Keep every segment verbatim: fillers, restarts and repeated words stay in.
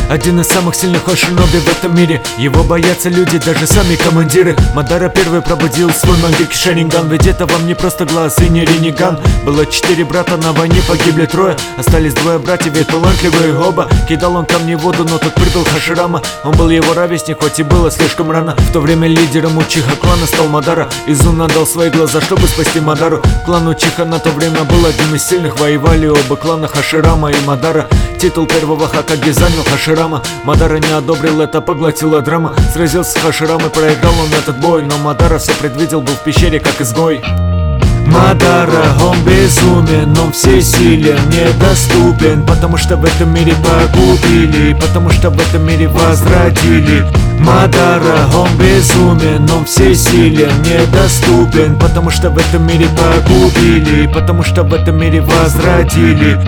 Один из самых сильных шиноби в этом мире. Его боятся люди, даже сами командиры. Мадара первый пробудил свой мангеки Шаринган. Ведь это вам не просто глаз и не ренеган. Было четыре брата, на войне погибли трое. Остались двое братьев, ведь талантливые оба. Кидал он камни в воду, но тут прибыл Хаширама. Он был его ровесник, хоть и было слишком рано. В то время лидером Учиха клана стал Мадара. Изуна дал свои глаза, чтобы спасти Мадару. Клан Учиха на то время был одним из сильных. Воевали оба клана Хаширама и Мадара. Титул первого Хокаге занял Хаширама. Мадара не одобрил это, поглотила драма. Сразился с Хаширамой, проиграл он этот бой. Но Мадара все предвидел, был в пещере как изгой. Мадара, он безумен, он всесилен, недоступен. Потому что в этом мире погубили, потому что в этом мире возродили. Мадара, он безумен, он всесилен, недоступен. Потому что в этом мире погубили, потому что в этом мире возродили.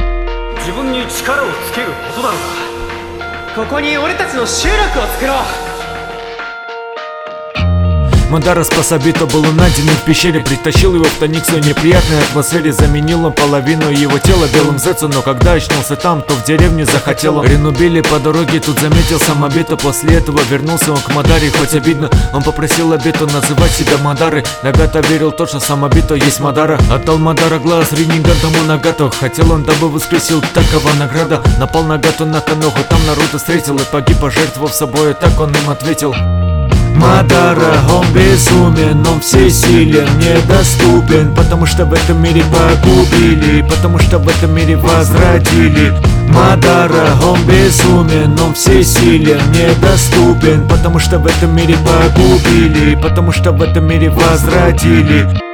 Мадара спас Обито, был он найден в пещере. Притащил его в тайник в своей неприятной атмосфере. Заменил он половину его тела белым зецу. Но когда очнулся там, то в деревне захотел он. Ренубили по дороге, тут заметил сам Обито. После этого вернулся он к Мадаре, хоть обидно. Он попросил Обито называть себя Мадарой. Нагато верил то, что сам Обито есть Мадара. Отдал Мадара глаз Ренеган тому Нагато. Хотел он, дабы воскресил, такова награда. Напал Нагато на Каноху, там Наруто встретил и погиб, пожертвовав собой. Так он им ответил. Мадара, он безумен, он всесилен, недоступен. Потому что в этом мире погубили, потому что в этом мире возродили. Мадара, он безумен, он всесилен, недоступен. Потому что в этом мире погубили, потому что в этом мире возродили.